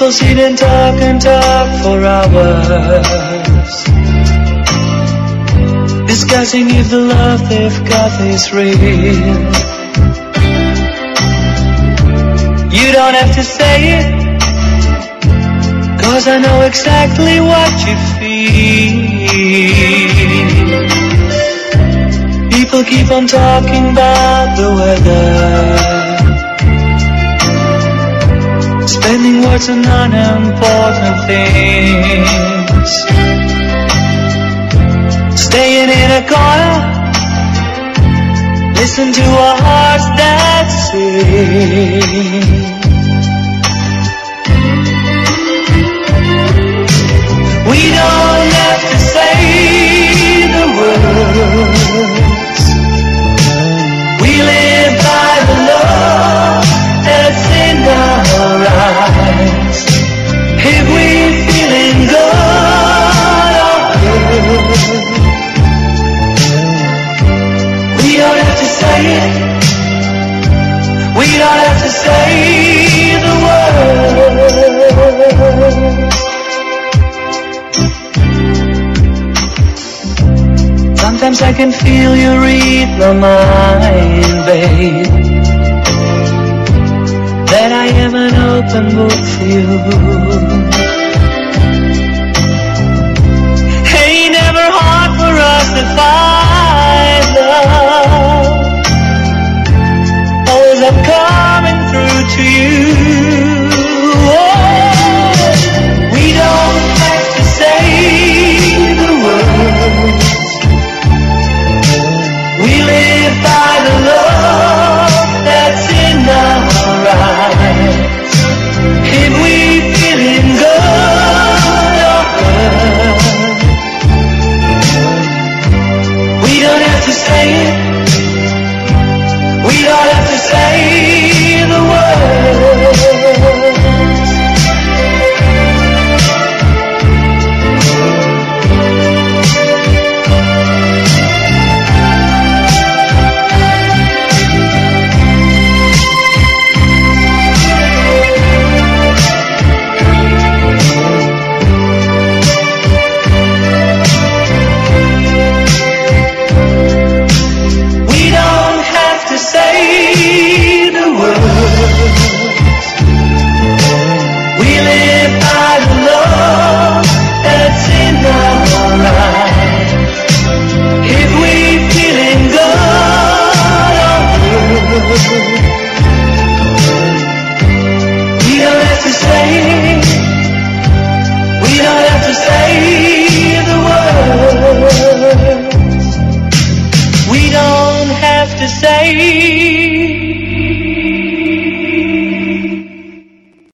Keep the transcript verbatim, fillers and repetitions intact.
People sit and talk and talk for hours, discussing if the love they've got is real. You don't have to say it, 'cause I know exactly what you feel. People keep on talking about the weather, spending words on unimportant things, staying in a corner, listen to our hearts that sing. We don't have to say the words, we live by the love that's in our eyes. If we're feeling good or good, we don't have to say it, we don't have to say the words. Sometimes I can feel you read my mind, babe, that I am an open book for you. Ain't never hard for us to find love, always I'm coming through to you. Oh, we don't have to say the words, we live by the love that's in our eyes. If we're feeling good or good, we don't have to say it, we don't have to say the words. We don't have to say